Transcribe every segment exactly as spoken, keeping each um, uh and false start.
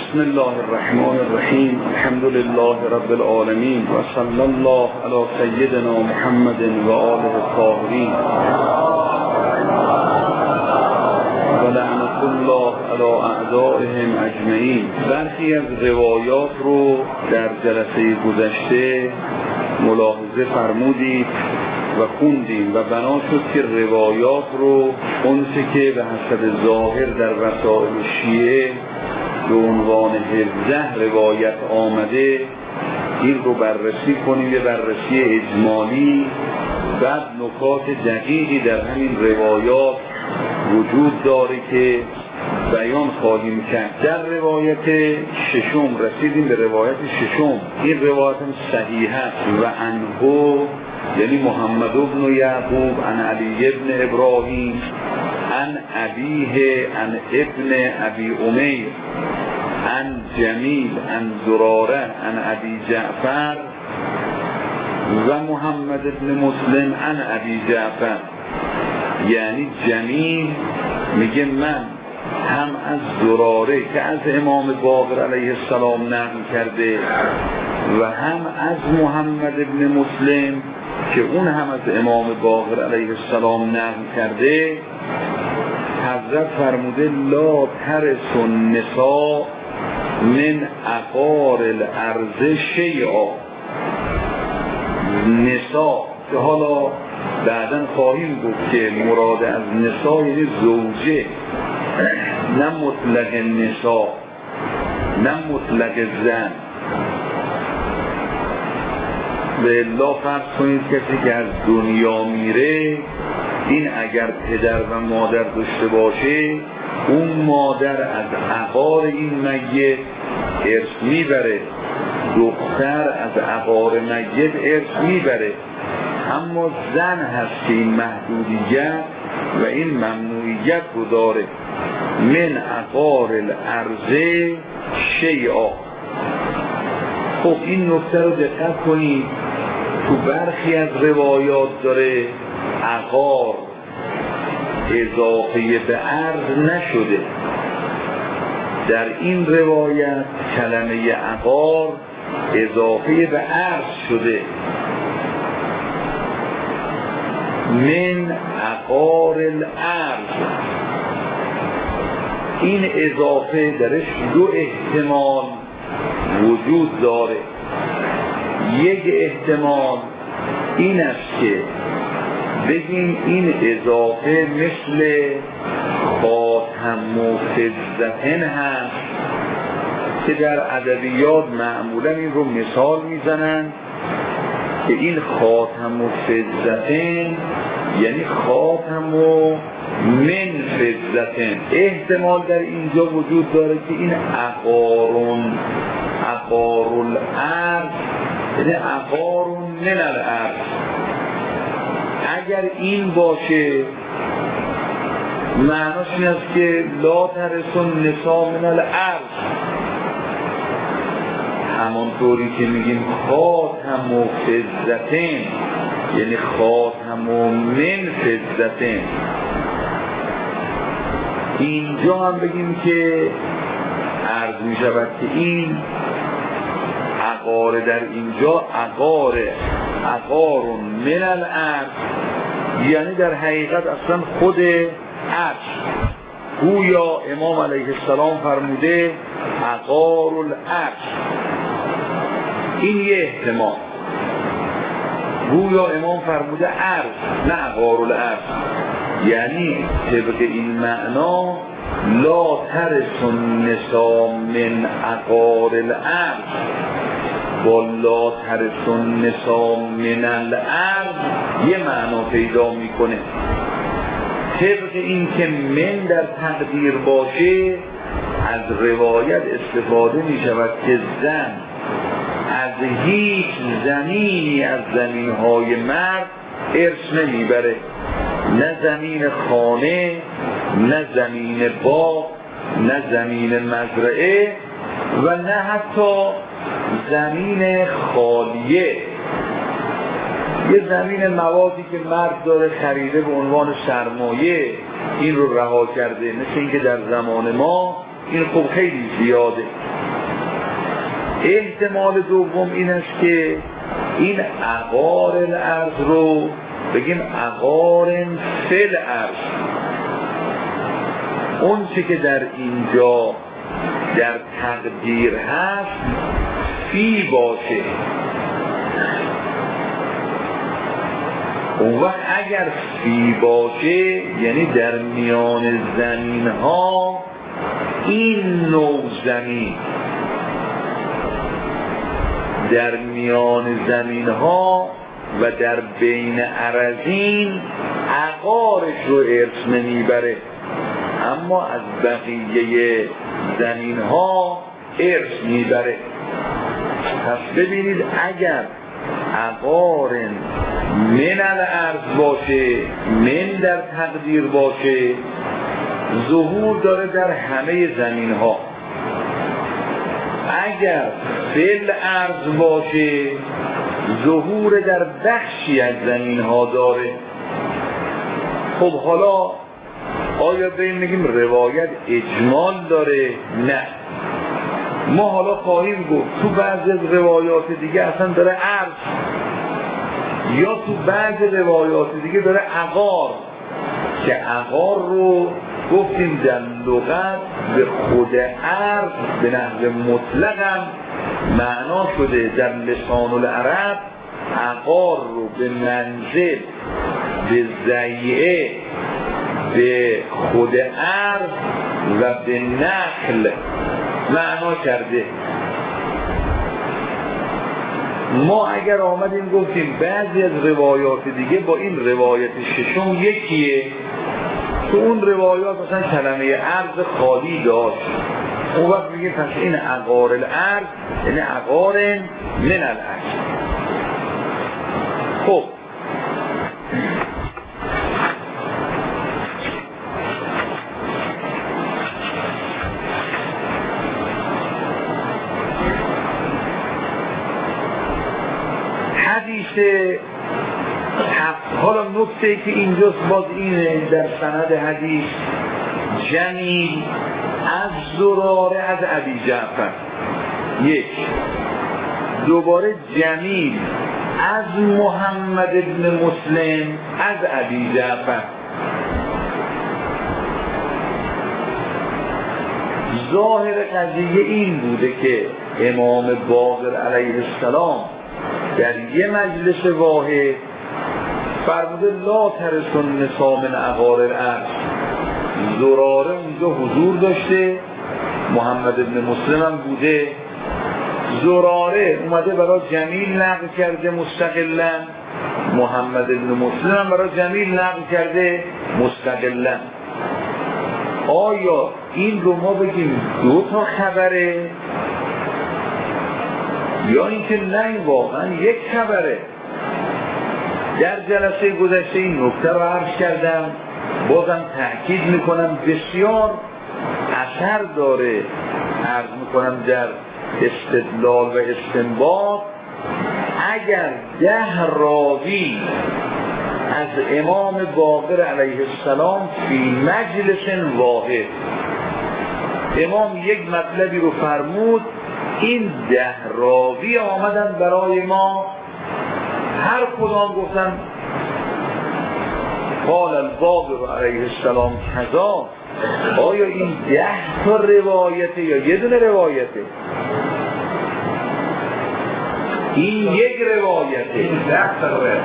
بسم الله الرحمن الرحیم. الحمد لله رب العالمین و صلی الله علی سیدنا محمد و آله الطاهرین و لعنت الله علی اعدائهم اجمعین. برخی از روایات رو در جلسه گذشته ملاحظه فرمودید و خوندیم و بنا شد که روایات رو اونچه که به حسب ظاهر در وسائل شیعه به عنوان هفده روایت آمده این رو بررسی کنیم، یه بررسی اجمالی، بعد نکات دقیقی در همین روایات وجود داره که بیان خواهیم کرد. در روایت ششم رسیدیم به روایت ششم. این روایت هم صحیح است و عنه یعنی محمد بن یعقوب عن علی بن ابراهیم عن ابیه عن ابن ابی امیر عن جمیل عن زراره عن ابی جعفر و محمد بن مسلم عن ابی جعفر. یعنی جمیل میگه من هم از زراره که از امام باقر علیه السلام نقل کرده و هم از محمد بن مسلم که اون هم از امام باقر علیه السلام نقل کرده، حضرت فرموده لا ترث النساء من عقار الارض شیئا. نساء که حالا بعداً خواهیم گفت که مراد از نساء یعنی زوجه، نه مطلق نساء، نه مطلق زن. به الله فرض کنید کسی که از دنیا میره، این اگر پدر و مادر داشته باشه، اون مادر از عقار این میت ارث میبره، دختر از عقار میت ارث میبره. اما زن هست که این محدودیت و این ممنوعیت رو داره. من عقار الارض شیئا. خب این نکته رو دقت کنید، تو برخی از روایات داره عقار اضافه به ارض نشده. در این روایت کلمه عقار اضافه به ارض شده. من عقار الارض. این اضافه درش دو احتمال وجود داره. یک احتمال این است که بگیم این اضافه مثل خاتم و فضتن هست که در ادبیات معمولا این رو مثال میزنن که این خاتم و فضتن یعنی خاتم و من فضتن. احتمال در اینجا وجود داره که این عقارون عقار الارض یعنی عقارون من الارض. اگر این باشه معناش این است که لا ترث النساء من الارض، همانطوری که میگیم خاتم و فضتن یعنی خاتم و من فضتن. اینجا هم بگیم که عرض می شود که این عقار در اینجا عقار عقارون من الارض یعنی در حقیقت اصلا خود عرش. گویا امام علیه السلام فرموده عقار العرش. این یه احتمال. گویا امام فرموده عرش نه عقار العرش. یعنی طبق این معنا لا ترث النساء من عقار الارض با لا ترث النساء من الارض یه معنا پیدا میکنه. طبق این که من در تقدیر باشه از روایت استفاده میشود که زن از هیچ زمینی از زمینهای مرد ارث نمیبره، نه زمین خانه، نه زمین باغ، نه زمین مزرعه و نه حتی زمین خالیه. یه زمین موادی که مرد داره خریده به عنوان سرمایه این رو رها کرده، مثل اینکه در زمان ما این خب خیلی زیاده. احتمال دوم این است که این عقار الارض رو بگیم عقار فل ارض، اون چی که در اینجا در تقدیر هست فی باشه. اون وقت اگر فی باشه یعنی در میان زمین ها این نوع زمین، در میان زمین ها و در بین ارضین عقارش رو ارث نمیبره، اما از بقیه زمین ها ارث میبره. پس ببینید اگر عقار من الارض باشه، من در تقدیر باشه، ظهور داره در همه زمین ها. اگر فل ارض باشه ظهور در بخشی از زمین ها داره. خب حالا آیا به این میگیم روایت اجمال داره؟ نه، ما حالا خواهیم گفت تو بعضی از روایات دیگه اصلا داره ارض، یا تو بعضی روایات دیگه داره عقار، که عقار رو گفتیم در لغت به خود ارض به نحو مطلق هم معنا شده. در لسان العرب عقار رو به منزل، به ضیعه، به خود ارض و به نخل معنا کرده. ما اگر آمدیم گفتیم بعضی از روایات دیگه با این روایت ششم یکیه، تو اون روایات مثلا کلمه ارض خالی داشت، اون وقت میگه پس این عقار الارض یعنی عقار من الارض. خب حدیث حالا نکته که اینجاست باز اینه در سند حدیث جمیل از زراره از ابی جعفر، یک دوباره جمیل از محمد ابن مسلم از ابی جعفر. ظاهر قضیه این بوده که امام باقر علیه السلام در یه مجلس واحد فرموده لا ترسون نساء من عقار الارض. زراره اونجا حضور داشته، محمد ابن مسلم هم بوده. زراره اومده برای جمیل نقل کرده مستقلا، محمد ابن مسلم هم برای جمیل نقل کرده مستقلا. آیا این رو ما بگیم دو تا خبره یا اینکه نه واقعا یک خبره؟ در جلسه گذشته این نکته رو عرض کردم، بازم تأکید میکنم بسیار اثر داره، عرض میکنم در استدلال و استنباط. اگر ده راوی از امام باقر علیه السلام فی مجلس واحد امام یک مطلبی رو فرمود، این ده راوی آمدن برای ما هر کدام گفتن قال الباقر علیه السلام کذا. آیا این ده تا روایته یا یه دونه روایته؟ این یک روایته. این ده تا روایته.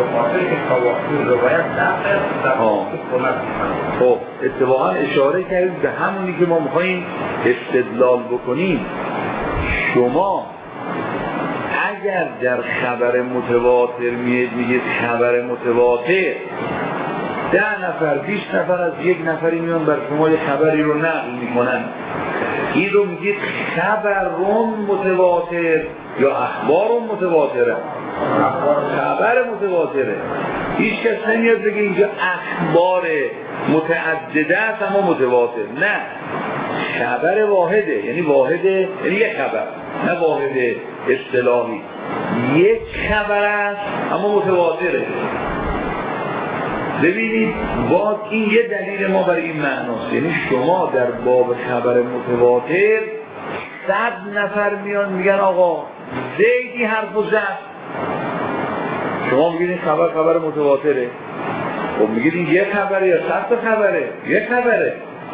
خب اتفاقا اشاره کردید به همونی که ما میخواییم استدلال بکنیم. شما اگر در خبر متواتر میید میگید خبر متواتر، ده نفر بیست نفر از یک نفری میان بر شما یه خبری رو نقل میکنن، این رو میگید خبرون متواتر یا اخبارون متواتره؟ خبر متواتره. هیچ کس نمیاد بگه اینجا اخبار متعدده است اما متواتر. نه، خبر واحده، یعنی واحده یعنی یک خبر، نه واحد اصطلاحی. یک خبر است اما متواتره. ببینید باز این یه دلیل ما برای این معناست، یعنی شما در باب خبر متواتر صد نفر میان میگن آقا زیدی حرف و زد. شما میگید این خبر خبر متواتره، خب میگید این یک خبره یا صد خبره؟ یک خبره.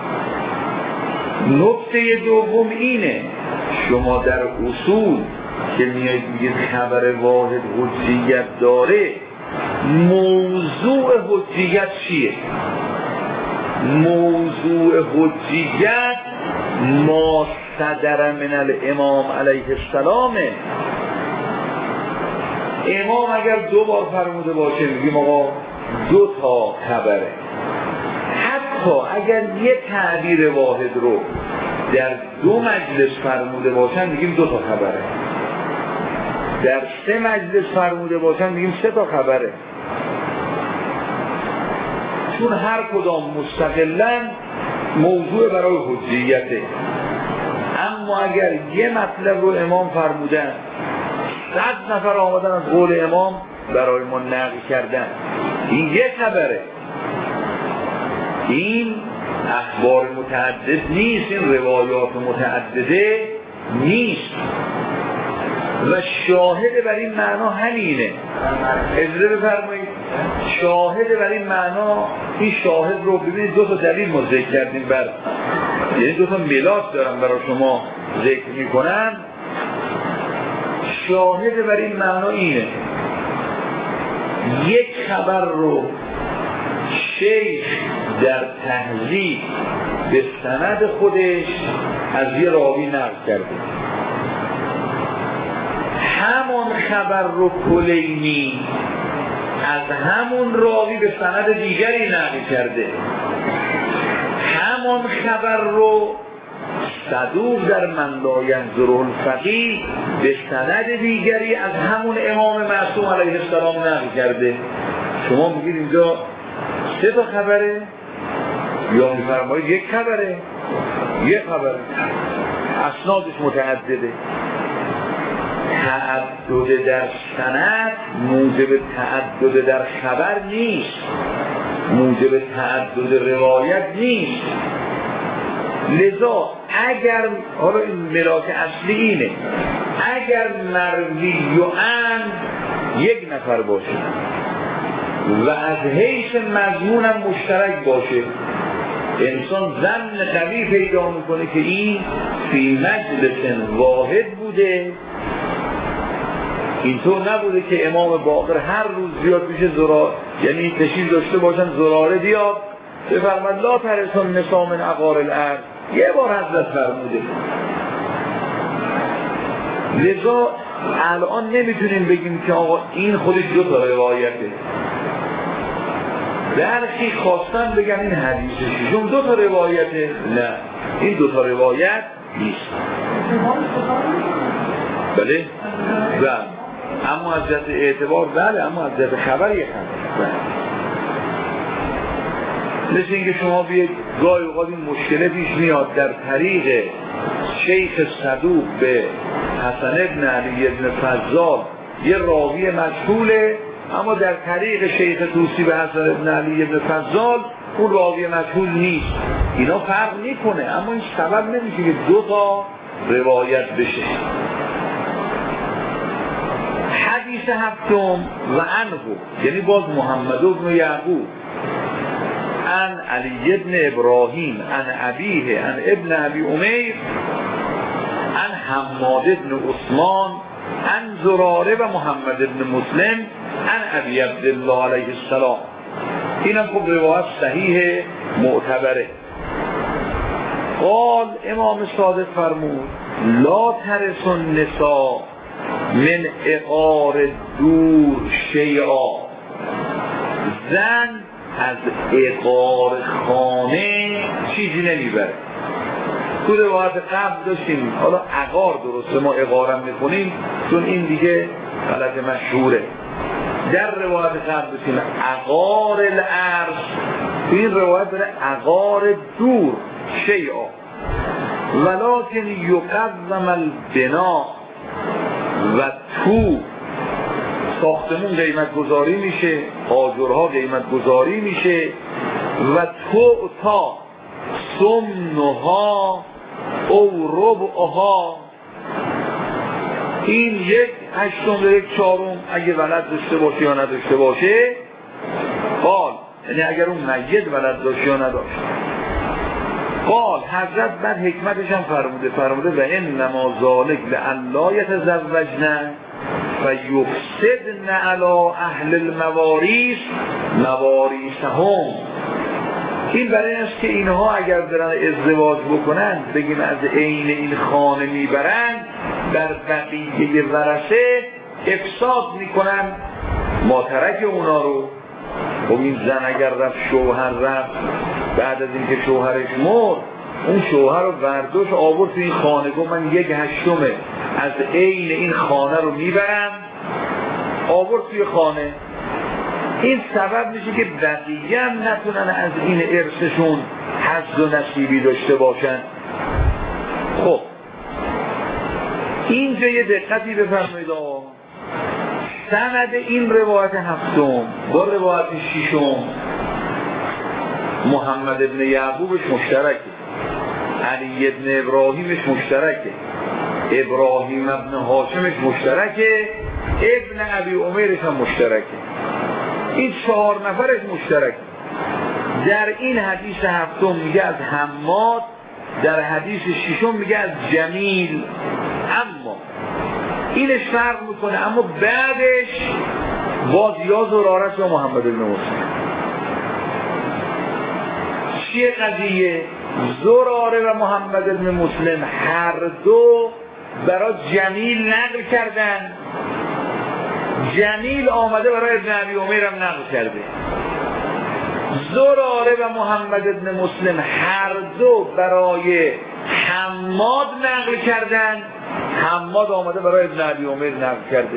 نکته دوم اینه، شما در اصول که میگید میگید خبر واحد حجیت داره، موضوع حجیت چیه؟ موضوع حجیت ما صدر من الامام علیه السلام. امام اگر دو بار فرموده باشه میگیم آقا دو تا خبره. حتی اگر یک تعبیر واحد رو در دو مجلس فرموده باشن میگیم دو تا خبره، در سه مجلس فرموده باشن میگیم سه تا خبره، چون هر کدام مستقلاً موضوع برای حجیته. اما اگر یه مطلب رو امام فرمودن، صد نفر آمدن از قول امام برای ما نقل کردن، این یه خبره، این اخبار متعدد نیست، این روایات متعدده نیست. و شاهد بر این معنا همینه. اجازه بفرمایید، شاهد بر این معنا، این شاهد رو ببینید دو تا دلیل ما ذکر کردیم، بر یعنی دو تا ملاک دارم برای شما ذکر میکنم. شاهد بر این معنا اینه، یک خبر رو شیخ در تهذیب به سند خودش از یه راوی نقل کرده، همون خبر رو کلینی از همون راوی به سند دیگری نقل کرده، همون خبر رو صدوق در من لا ینظر الفقیه به سند دیگری از همون امام معصوم علیه السلام نقل کرده. شما میگید اینجا سه تا خبره یا میفرمایید یک خبره؟ یک خبره، اسنادش متعدده. تعدد در سند موجب تعدد در خبر نیست، موجب تعدد روایت نیست. لذا اگر، حالا این ملاک اصلی اینه، اگر مروی و ان یک نفر باشه و از حیث مضمونم مشترک باشه، انسان ظن قوی پیدا میکنه که این فی مجلس واحد بوده. اینطور نبوده که امام باقر هر روز بیاد میشه زرار، یعنی تشریف داشته باشن زراره بیاد بفرماد لا ترسون نساء من عقار الارض، یه بار حضرت فرموده. لذا الان نمیتونیم بگیم که آقا این خودش دو تا روایته. برخی خواستن بگن این حدیث ششم دو تا روایته، نه، این دو تا روایت نیست. بله؟ بله. اما از جهت اعتبار بله، اما از جهت خبر یک خبر. مثل اینکه شما بیاید گاهی اوقات این مشکله پیش میاد در طریق شیخ صدوق به حسن ابن علی ابن فضال یه راوی مجهوله، اما در طریق شیخ طوسی به حسن ابن علی ابن فضال اون راوی مجهول نیست. اینا فرق میکنه، اما این سبب نمیشه که دو تا روایت بشه. حدیث هفتم و عنه، یعنی باز محمد ابن یعقوب عن علی ابن ابراهیم عن ابیه عن ابن ابی امیر عن حماد ابن عثمان عن زراره و محمد ابن مسلم عن ابی عبدالله علیه السلام. این هم خب روایت صحیح معتبره. قال امام صادق فرمود لا ترث النساء من عقار دور شیئا، زن از عقار خانه چیزی نمیبره. تو روایت قبل داشتیم، حالا عقار درسته، ما عقارم میکنیم چون این دیگه غلط مشهوره. در روایت قبل داشتیم عقار الارض، این روایت داره عقار دور شیئا، ولکن یقدم البنا و تو ساختمون قیمت گذاری میشه، آجرها قیمت گذاری میشه، و تو تا سمنها او ربعها این یک هشتم یک چهارم اگه ولد داشته باشه یا نداشته باشه قال، یعنی اگر اون میت ولد داشته یا نداشته. قال حضرت بعد حکمتش هم فرموده فرموده و انما ذالک لئلا یتزوجن و یفسدن علی اهل المواریث مواریثهم. این برای است که اینها اگر برن ازدواج بکنن بگیم از عین این خانه میبرن در بقیه ورثه افساد میکنن ماترک اونا رو. خب این زن اگر رفت شوهر رفت بعد از اینکه شوهرش مرد اون شوهر رو برداشت آورد تو این خانه گفت من یک هشتمه از عین این خانه رو میبرم آورد توی خانه. این سبب میشه که بقیه هم نتونن از این ارثشون حظ و نصیبی داشته باشن. خب اینجا یه دقتی بفرمایید آقا، سند این روایت هفتم با روایت ششم محمد ابن یعقوبش مشترکه، علی ابن ابراهیمش مشترکه، ابراهیم ابن هاشمش مشترکه، ابن ابی عمیرش هم مشترکه. این چهار نفرش مشترکه. در این حدیث هفتم میگه از حماد، در حدیث ششم میگه از جمیل. اما اینش فرق میکنه، اما بعدش باز یا زرارت و محمد بن مسلم. چیه قضیه؟ زراره و محمد بن مسلم هر دو برای جمیل نقل کردن، جمیل آمده برای ابن ابی عمیر هم نقل کرده. زراره و محمد بن مسلم هر دو برای حماد نقل کردن، حماد آمده برای ابن ابی عمیر نقل کرده.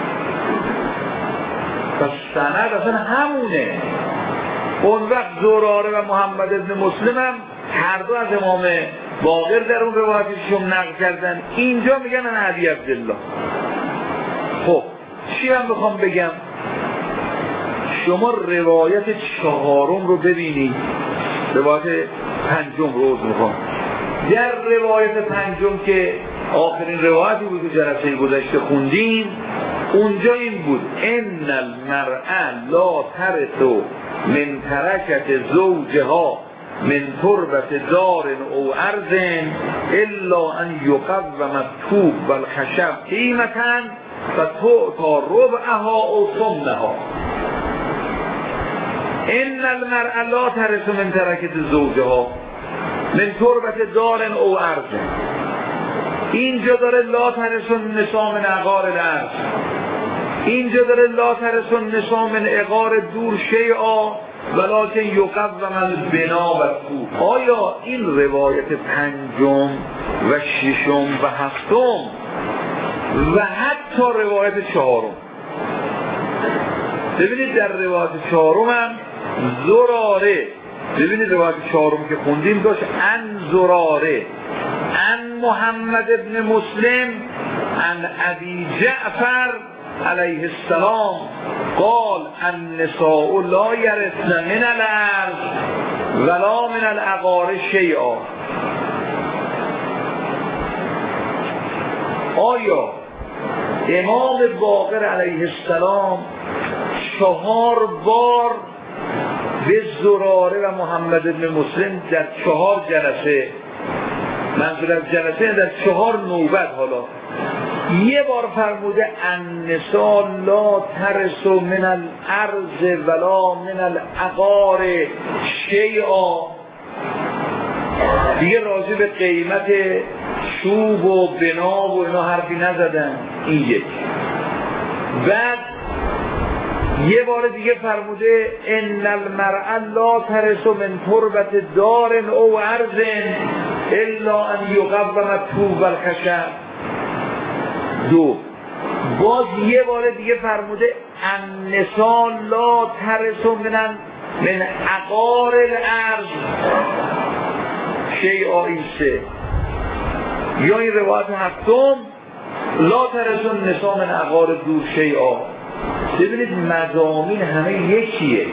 پس سند اصلا همونه. اون وقت زراره و محمد بن مسلم هم هر دو از امام باقر در اون روایتشون نقل کردن. اینجا میگن انا علی عبدالله. خب چی هم بخوام بگم؟ شما روایت چهارم رو ببینید، روایت پنجم رو میخوام. در روایت پنجم که آخرین روایتی بود که جلسه گذشته خوندیم، اونجا این بود ان المرأة لا ترث من ترکت زوجها من تربت دار او ارض الا ان یقوم الطوب والخشب قیمتا فتؤتی ربعها او ثمنها. ان المرأة لا ترث من ترکت زوجها من تربت دار او ارض. اینجا داره لا ترث النساء من عقار الارض، اینجا داره لا ترث النساء من عقار دور شیئا ولکن یقوم البنا و الطوب. آیا این روایت پنجم و ششم و هفتم و حتی روایت چهارم، ببینید در روایت چهارم هم زراره، ببینید روایت چهارم که خوندیم داشت ان زراره ان محمد ابن مسلم ان ابی جعفر علیه السلام قال النساء لا یرثن من الارض ولا من العقار شیئا. آیا امام باقر علیه السلام چهار بار به زراره و محمد ابن مسلم در چهار جلسه، منظور از جلسه در چهار نوبت، حالا یه بار فرموده النساء لا ترث من الارض ولا من العقار شیئا، دیگه راجع به قیمت چوب و بنا و اینا حرفی نزدن. این یک. بعد یه بار دیگه فرموده ان المرأة لا ترث من تربت دار او ارض الا ان یقوم الطوب والخشب. دو. باز یه بار دیگه فرموده النساء لا ترث من من عقار الارض شیئا. این سه. یا این روایت هفتم لا ترث النساء من عقار دور شیئا. ببینید مضامین همه یکیه.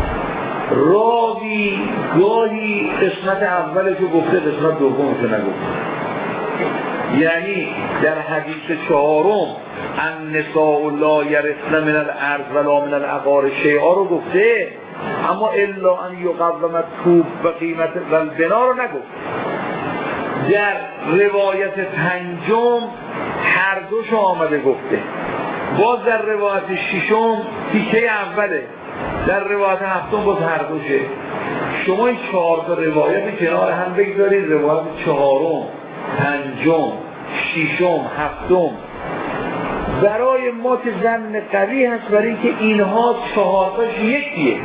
راوی گاهی قسمت اولشو گفته قسمت دومشو نگفته. یعنی در حدیث چهارم النساء لا یرثن من الارض ولا من العقار شیئا رو گفته، اما الا ان یقوم طوب و قیمت و البنا رو نگفت. در روایت پنجم هر دوش آمده گفته، باز در روایت ششم تیکه اوله، در روایت هفتم باز هر دوشه. شما این چهار تا روایت کنار هم بگذارید، روایت چهارم، پنجم، ششم، هفتم برای ما که ظن قوی هست برای اینکه اینها چهار تاش یکیه.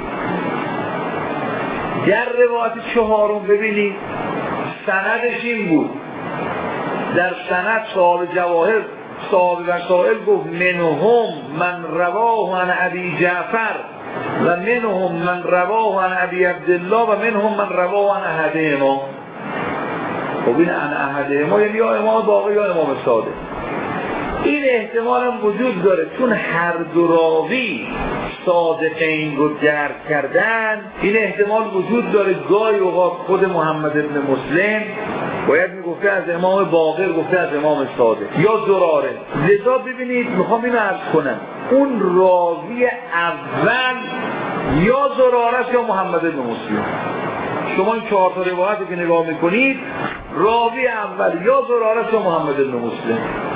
در روایت چهارم ببینید سندش این بود، در سند صاحب جواهر صاحب وسائل گفت منهم من رواه عن ابی جعفر و منهم من رواه عن ابی عبدالله و منهم من رواه عن احدهما. خب این عن احدهما یعنی یا امام باقر یا امام صادق. این احتمال هم وجود داره چون هر دو راوی صادقین رو درک کردن، این احتمال وجود داره گاهی اوقات خود محمد ابن مسلم باید میگفته از امام باقر، گفته از امام صادق یا زراره. لذا ببینید میخوام اینو عرض کنم، اون راوی اول یا زراره یا محمد ابن مسلم. شما این چهار تا روایتی که نگاه میکنید راوی اول یا زراره یا محمد ابن مسلم.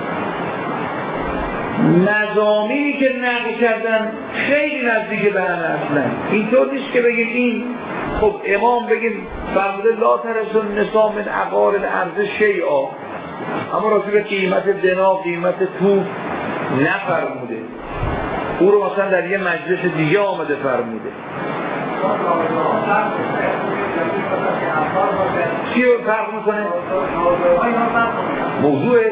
مضامینی که نقل کردن خیلی نزدیک به هم اصلا. اینطور نیست که بگیم این خب امام بگیم فرموده لا ترث النساء من عقار الارض شیئا، اما راجع به قیمت بنا قیمت تو نفرموده، او رو مثلا در یه مجلس دیگه آمده فرموده. چی رو فرق میکنه؟ موضوعش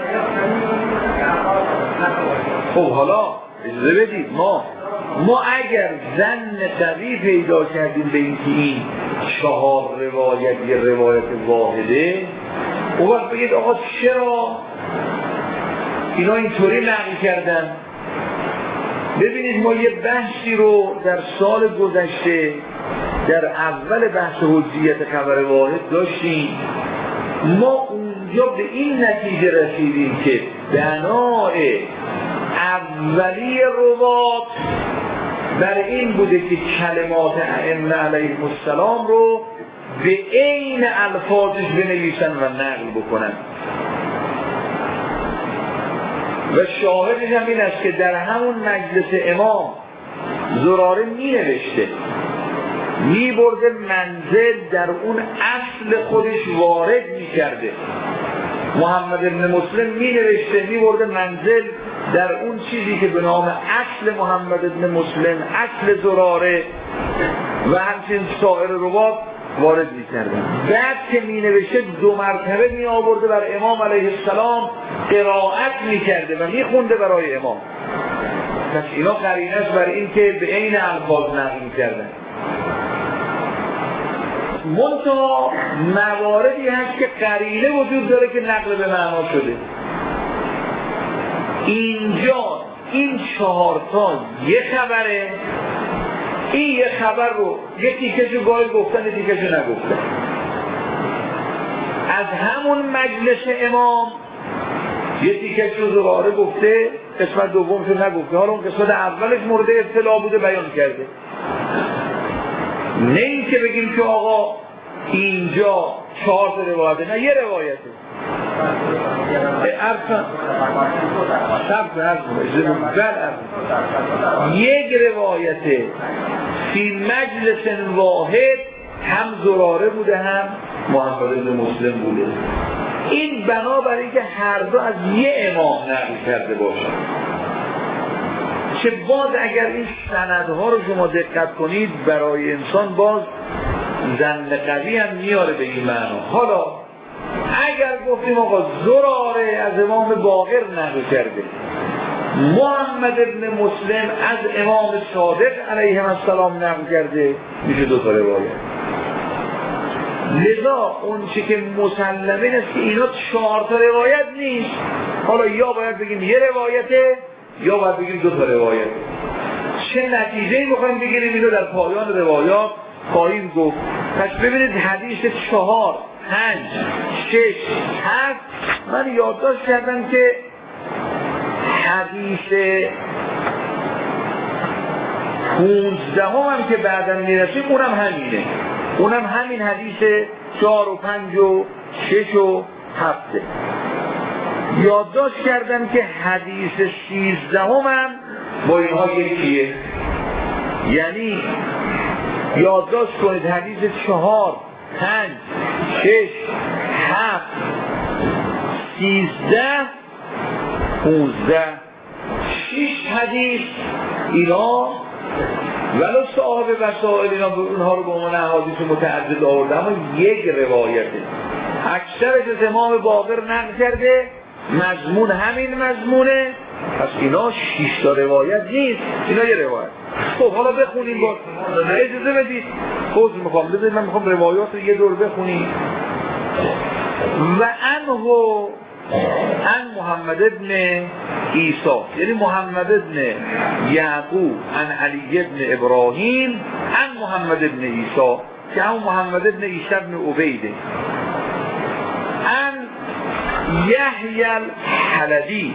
خب حالا اجازه بدید، ما ما اگر ظن قوی پیدا کردیم به اینکه این چهار روایت یه روایت واحده، اون وقت بگید آقا چرا اینا اینطوری نقل کردن؟ ببینید ما یه بحثی رو در سال گذشته در اول بحث حجیت خبر واحد داشتیم. ما اونجا به این نتیجه رسیدیم که بناء اولی روات بر این بوده که کلمات ائمه علیهم السلام رو به عین الفاظش بنویسن و نقل بکنن. و شاهدش هم این است که در همون مجلس امام زراره می نوشته، می برده منزل در اون اصل خودش وارد می کرده. محمد ابن مسلم می نوشته می برده منزل در اون چیزی که به نام اصل محمد ابن مسلم، اصل زراره و همچنین سایر روات وارد می کردن. بعد که می نوشته دو مرتبه می آورده بر امام علیه السلام قرائت می کرده و می خونده برای امام. پس اینا قرینه است بر این که به عین الفاظ نقل می کردن. منتها مواردی هست که قرینه وجود داره که نقل به معنا شده. اینجا این چهارتا یه خبره، این یه خبر رو یه تیکشو گاهی گفتن، یه تیکشو نگفتن. از همون مجلس امام یه تیکشو زراره گفته، قسمت دومشو نگفته. حالا اون قسمت اولش مورد اطلاع بوده بیان کرده. نه این که بگیم که آقا اینجا چهار تا روایته، نه یه روایته. ارسان سبت ارسان یک روایته فی مجلس واحد هم زراره بوده هم محمد بن مسلم بوده. این بنابراین که هر دو از یه امام نقل کرده باشن، که باز اگر این سندها رو شما دقت کنید برای انسان باز ظن قوی هم میاره به این معنا. حالا اگر گفتیم آقا زراره از امام باقر نقل کرده، محمد ابن مسلم از امام صادق علیه السلام نقل کرده، میشه دو تا روایت. لذا اون چی که مسلمه است که اینا چهار تا روایت نیست. حالا یا باید بگیم یه روایته یا باید بگیم دو تا روایت. چه نتیجه‌ای می‌خوایم بگیریم اینو در پایان روایات خواهیم گفت. پس ببینید حدیث چهار پنج شش هفت. من یادداشت کردم که حدیث پونزدهم هم که بعداً میرسیم اونم همینه، اونم همین حدیث چهار و پنج و شش و هفته. یادداشت کردم که حدیث سیزدهم هم با اینها یکیه، یعنی یادداشت کنید حدیث چهار پنج شش هفت سیزده پونزده شش حدیث اینا ولو صاحب وسائل اینا اونها رو به عنوان احادیث متعدد آورده، اما یک روایته. اکثرش از امام باقر نقل کرده، مضمون همین مضمونه، پس اینا شش تا روایت نیست، اینا یه روایت. خب حالا بخونیم، با اجازه بدید خوز میخوام بذارید من میخوام روایات رو یه دور بخونیم. و انهو ان محمد ابن عیسی، یعنی محمد ابن یعقوب ان علی ابن ابراهیم ان محمد ابن عیسی که همون محمد ابن عیسی ابن عبیده ان یحیی الحلبی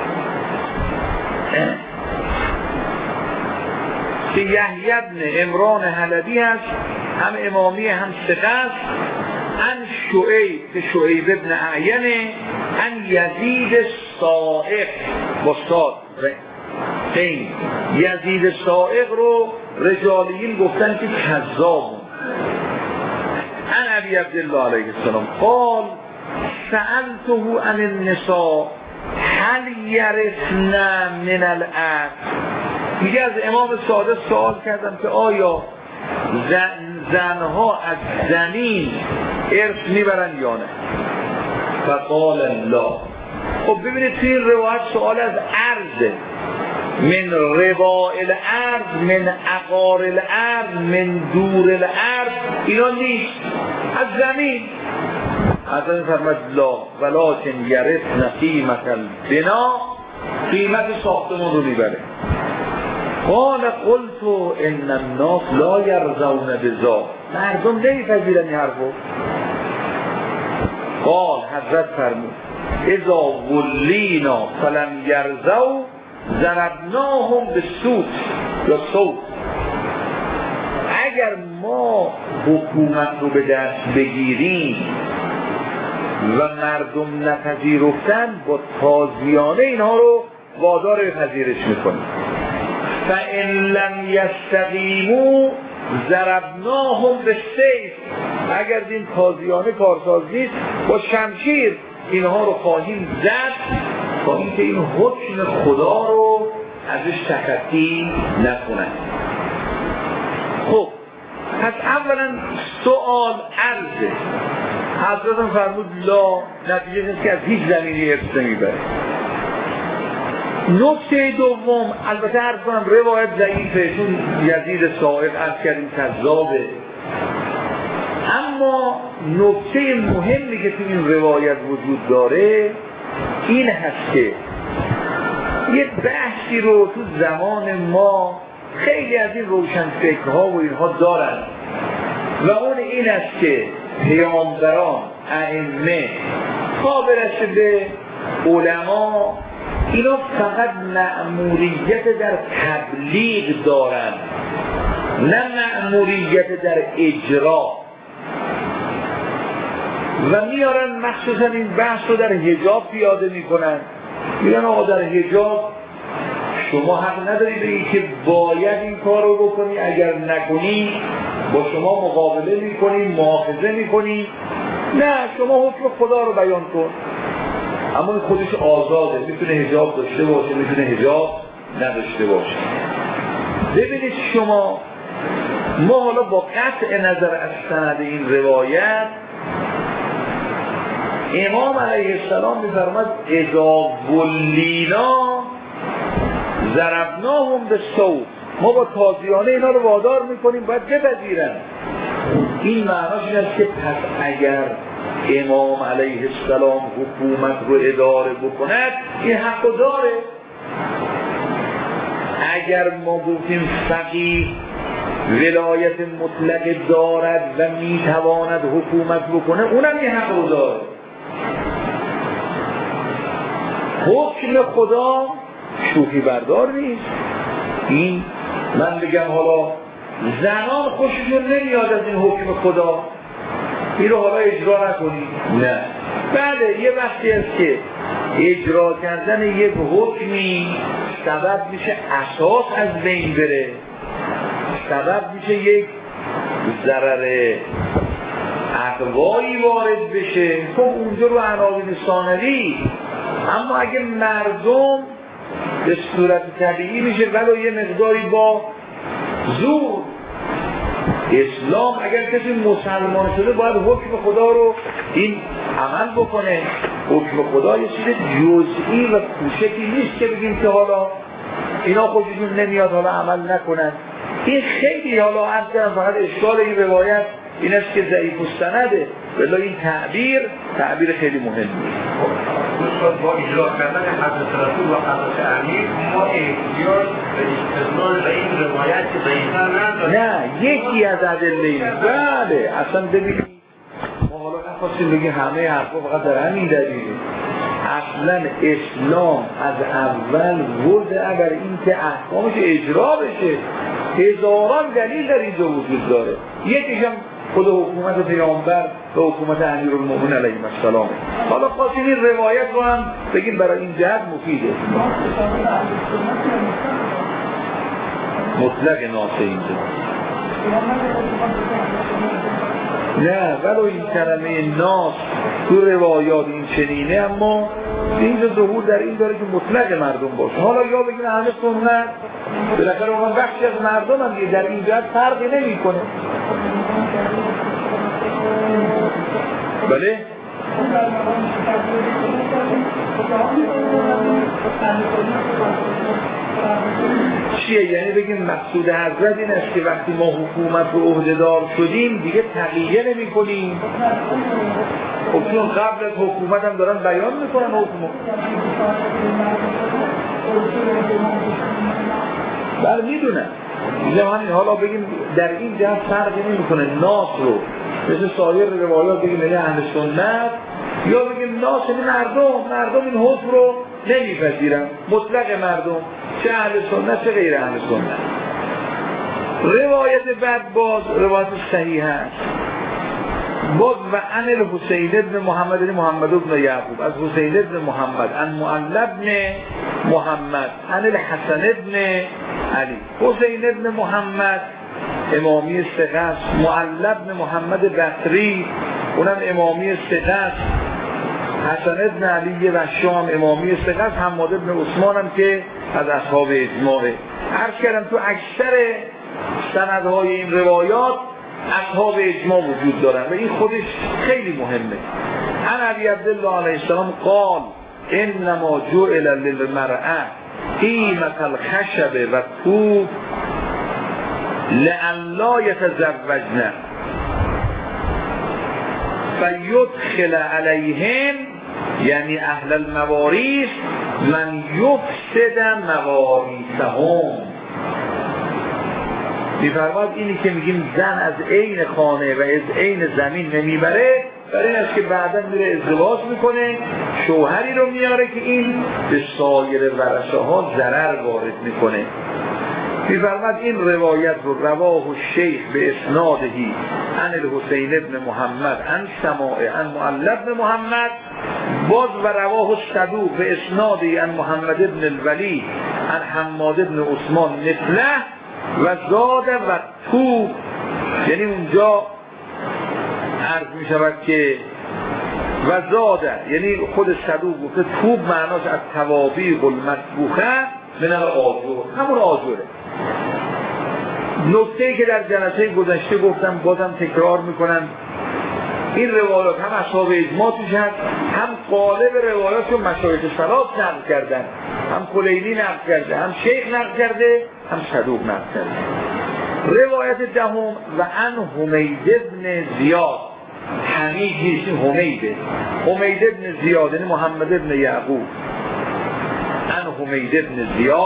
که یحیی ابن عمران حلبی هست، هم امامی هم ثقه است. ان شعیب که شعیب ابن اعینه، ان یزید الصائغ با صاد قین، یزید الصائغ رو رجالیین گفتن که کذاب. ان ابی عبدالله علیه السلام قال سألته عن النساء هل یرثن من الارث، میگه از امام صادق سوال کردم که آیا زن زنها از زمین ارث میبرن یا نه؟ فقال لا. خب ببینید توی این روایت سوال از ارض، من رواء الارض، من عقار الارض، من دور الارض، اینا نیست، از زمین. از این فرمد لا ولکن یرثن قیمت البنا، قیمت ساختمون رو میبره. قال قلت ان الناس لا يرضون بذا، مردم نمیپذیرن این حرفو. قال حضرت فرمود اذا ولینا فلم یرضوا ضربناهم بالسوط یا صوت، اگر ما حکومت رو به دست بگیریم و مردم نپذیرفتن با تازیانه اینها رو وادار به پذیرش میکنیم. فَإِن لَمْ يَسْتَقِیمُوا ضَرَبْنَاهُمْ بِالسَّیْفِ، اگر این تازیانه کارساز نیست با شمشیر اینها رو خواهیم زد تا اینکه این حکم خدا رو ازش تخطی نکنن. خب پس اولا سوال عرضه، حضرتم فرمود لا، نتیجه نیست که از هیچ زمینی ارث نمیبره. نکته دوم، البته عرض کنم روایت ضعیفه چون یزید صائغ عرض کردیم کذابه، اما نکته مهمی که تو این روایت وجود داره این هست که یه بحثی رو تو زمان ما خیلی از این روشنفکرها و اینها دارن و اون این است که پیامبران، ائمه، تا برسه به علما، اینا فقط مأموریت در تبلیغ دارن، نه مأموریت در اجرا. و میارن مخصوصا این بحث رو در حجاب پیاده میکنن، میگن آقا در حجاب شما حق نداری بگی که باید این کار رو بکنی، اگر نکنی با شما مقابله میکنی، مؤاخذه میکنی، نه شما حکم خدا رو بیان کن. اما خودش آزاده، میتونه حجاب داشته باشه، میتونه حجاب نداشته باشه. ببینید شما، ما حالا با قطع نظر از سند این روایت، امام علیه السلام میفرماد اذا ولینا ضربناهم بالسوط، ما با تازیانه اینا رو وادار میکنیم باید بپذیرن. این معناش این است که پس اگر امام علیه السلام حکومت رو اداره بکند این حق داره. اگر ما گفتیم فقیه ولایت مطلق دارد و میتواند حکومت بکنه، اونم یه حق رو داره. حکم خدا شوخی بردار نیست. این من بگم حالا زنان خوششون نمیاد از این حکم خدا، این رو حالا اجرا نکنید، نه. بله یه وقتی است که اجرا کردن یک حکمی سبب میشه اساس از بین بره، سبب میشه یک ضرر اقوایی وارد بشه، خب اونجا رو عناوین ثانوی. اما اگه مردم به صورت طبیعی میشه ولو یه مقداری با زور، اسلام اگر کسی مسلمان شده باید حکم خدا رو این عمل بکنه. حکم خدا یه چیز جزئی و کوچکی نیست که بگیم که حالا اینا خودشون نمیاد حالا عمل نکنن. این خیلی حالا عرض کردم فقط اشکال این روایت این است که ضعیف السنده، ولی این تعبیر تعبیر خیلی مهمه. با اجرا کردن حضرت رسول و حضرت امیر ما احتیاج به استدلال به این روایت که ضعیف‌تر نداریم. نه یکی از ادله این. بله اصلا ببینید ما حالا نخواستیم بگیم همه حرفا فقط در همین دلیله. اصلا اسلام از اول ورد اگر این که احکامش اجرا بشه هزاران دلیل در اینجا وجود داره. یکیش هم خود حکومت پیامبر و حکومت امیرالمومنین علیه السلام. حالا خواستیم این روایت رو هم بگیم برای این جهت مفیده. مطلق ناسه اینجا نه، ولو این کلمه ناس تو روایات این چنینه، اما اینجا ظهور در این داره که مطلق مردم باشه. حالا یا بگیم اهل سنت بالاخره اون بخشی از مردم هم در این جهت فرقی نمی کنه. بله چیه؟ یعنی بگیم مقصود حضرت این است که وقتی ما حکومت رو عهده‌دار شدیم دیگه تقیه نمی کنیم. خب چون قبل از حکومت هم دارن بیان میکنن حکومت. بله میدونن همین. حالا بگیم در این جهت فرقی نمی کنه ناس رو مثل سایر روایات بگیم یعنی اهل سنت، یا بگیم ناس یعنی مردم مردم این حکم رو نمیپذیرن، مطلق مردم، چه اهل سنت چه غیر اهل سنت. روایت بعد باز روایت صحیح هست باز و عن الحسین ابن محمد محمد ابن یعقوب از حسین ابن محمد عن معل ابن محمد عن الحسن ابن علی. حسین ابن محمد امامی ثقه است، معل ابن محمد بصری اونم امامی ثقه است، حسن ابن علی و شام امامی ثقه است، حماد ابن عثمان هم که از اصحاب اجماعه. عرض کردم تو اکثر سندهای این روایات اصحاب اجماع وجود دارن و این خودش خیلی مهمه. عن ابی عبدالله علیه السلام قال انما جعل للمرأة قیمة الخشب و طوب لئن لا یتزوجن فیدخل علیهم یعنی اهل المواریث من یفسد مواریثهم. می‌فرماد اینی که میگیم زن از عین خانه و از عین زمین نمیبره، برای این است که بعدا میره ازدواج میکنه شوهری رو میاره که این به سایر ورثه ها ضرر وارد میکنه. می‌فرماد این روایت رو رواه الشیخ به اسنادهی عن الحسین ابن محمد عن سماع عن معل ابن محمد باز و رواه الصدوق به اسنادهی عن محمد ابن الولی عن حماد ابن عثمان مثله و زاد و توب. یعنی اونجا عرض می شود که و زاده یعنی خود صدوق گفته توب معناش از توابیق المطبوخه من آجور، همون آجوره. نکته‌ای که در جلسه گذشته گفتم بازم تکرار میکنم، این روایات هم اصحاب اجماع توش هست، هم قالب روایات رو مشایخ ثلاث نقل کردن، هم کلینی نقل کرده، هم شیخ نقل کرده، هم صدوق نقل کرده. روایت دهم و عن حمید ابن زیاد، حمید نیست حمیده، حمید ابن زیاد یعنی محمد ابن یعقوب، عن حمید ابن زیاد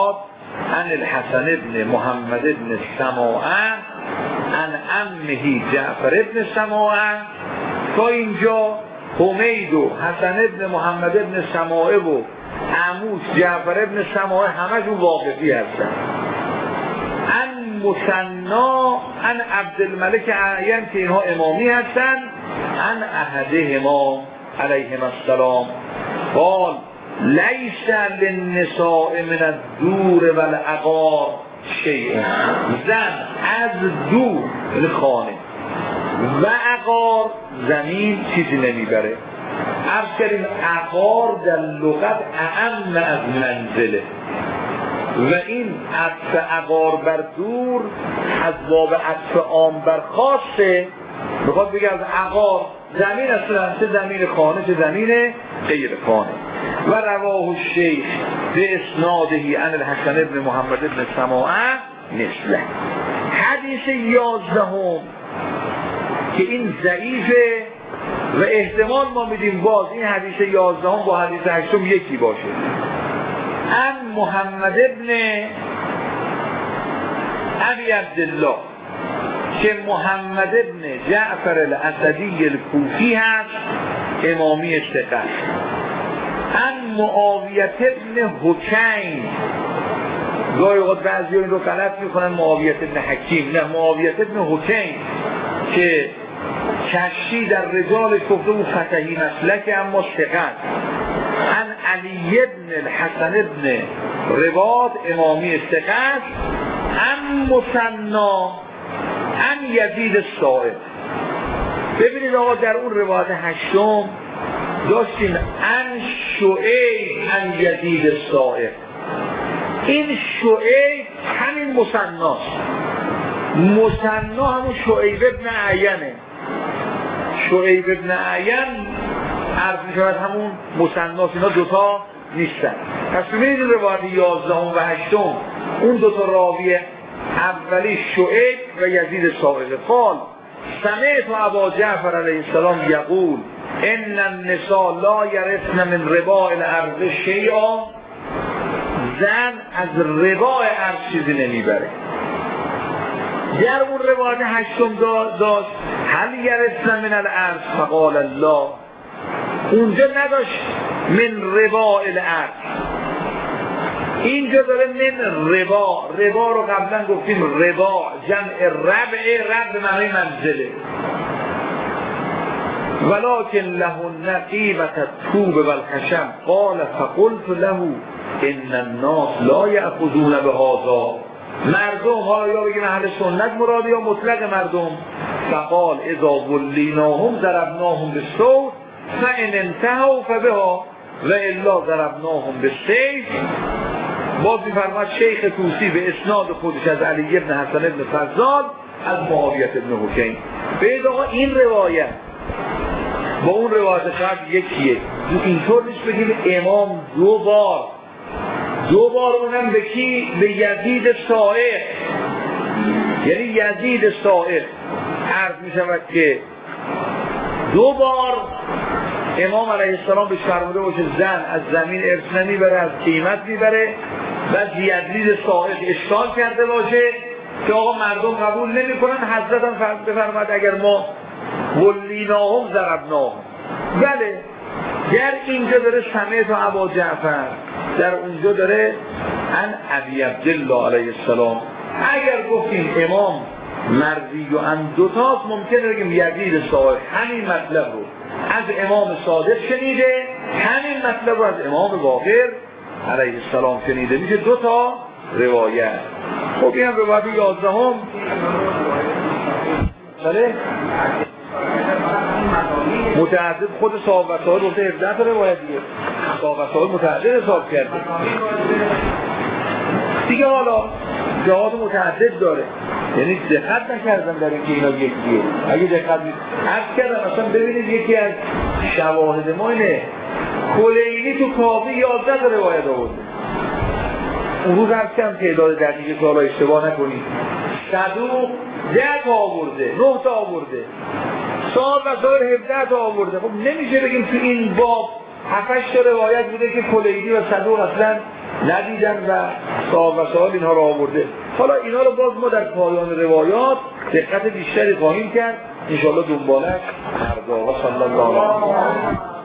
عن الحسن ابن محمد ابن سماعه عن عمه جعفر ابن سماعه. تا اینجا حمید و حسن ابن محمد ابن سماعه و عموش جعفر ابن سماعه همشون واقفی هستن. عن مثنا عن عبدالملک اعین که اینها امامی هستن، عن احدهما علیهم السلام قال لیس للنساء من الدور والعقار شیء. زن از دور یعنی خانه و عقار زمین چیزی نمیبره. عرض کردیم عقار در لغت اعم از منزله و این عطف عقار بر دور از باب عطف عام بر خاصه. میخواد بگه از عقار زمین اصلا چه زمین خانه چه زمین غیر خانه. و رواه الشیخ به اسنادهی عن الحسن ابن محمد ابن سماعه مثله. حدیث یازدهم که این ضعیفه و احتمال ما میدیم باز این حدیث یازدهم با حدیث هشتم یکی باشه. عن محمد ابن ابی عبدالله که محمد ابن جعفر الاسدی الکوفی هست، امامی ثقه. عن معاویه ابن حکیم، گاهی اوقات بعضی این رو غلط میکنن معاویه ابن حکیم، نه معاویه ابن حکیم که کشی در رجالش گفته او فتحی مسلک اما ثقه. عن علی ابن الحسن ابن رباط امامی ثقه. عن مثنا عن یزید الصائب. ببینید آقا در اون روایت هشتم داشتیم عن شعیب عن یزید الصائب. این شعیب همین مثناست. مثنا همون شعیب ابن اعینه. شعیب ابن اعین عرض می شود همون مثناست، اینا دوتا نیستن. پس ببینید روایت یازدهم و هشتم اون دوتا راوی اولی شعیب و یزید صائب. قال سمعت ابا جعفر علیه السلام یقول ان النساء لا یرثن من رباء الارض شیئا. زن از رباء ارض چیزی نمیبره. در اون روایت هشتم داشت هل یرثن من الارض فقال الله. اونجا نداشت من رباء الارض، اینجا داره من ربا. ربا رو قبلا گفتیم ربا جمع ربع، ربع معنی منزله. ولكن لهن قیمت الطوب والخشب قال فقلت له ان الناس لا یأخذون بهذا. مردم، حالا یا بگیم اهل سنت مراد یا مطلق مردم. فقال اذا ولیناهم ضربناهم بالصوت فان انتهوا فبها و الا ضربناهم بالسیف. باز می‌فرماد شیخ طوسی به اسناد خودش از علی ابن حسن ابن فضال از معاویه ابن حکیم. ببینید آقا این روایت با اون روایت قبل یکیه. اینطور نیست بگیم امام دو بار دو بار اونم به کی؟ به یزید صائغ. یعنی یزید صائغ عرض می شود که دو بار امام علیه السلام به فرموده باشه زن از زمین ارث نمیبره، از قیمت میبره. بعد یزید صائغ اشکال کرده باشه که آقا مردم قبول نمی کنن. حضرت هم بفرماد اگر ما ولیناهم ضربناهم. بله در اینجا داره سمعت ابا جعفر، در اونجا داره عن ابی عبدالله علیه السلام. اگر گفتیم امام مردی و ان دوتاست ممکنه بگیم یزید صائغ همین مطلب رو از امام صادق شنیده، همین مطلب رو از امام باقر علیه السلام شنیده. میشه دوتا روایت. خب این هم روایت یازدهم. بله متعدد خود صاحب وسائل گفته هفده تا روایت دیگه. صاحب وسائل متعدد حساب کرده دیگه. حالا جهات متعدد داره، یعنی دقت نکردم در اینکه اینا یکیه. اگه دقت عرض کردم اصلا ببینید یکی از شواهد ما اینه کلینی تو کافی یازده تا روایت آورده. اون روز عرض کردم تعداد دقیقه که حالا اشتباه نکنید صدوق ده تا آورده، نه تا آورده، صاحب وسائل هفده تا آورده. خب نمیشه بگیم تو این باب هفتش تا روایت بوده که کلینی و صدوق اصلا ندیدن و صاحب وسائل اینها را آورده. حالا اینا رو باز ما در پایان روایات دقت بیشتری خواهیم کرد انشاءالله دنبالش فردا. و صلی الله علیه و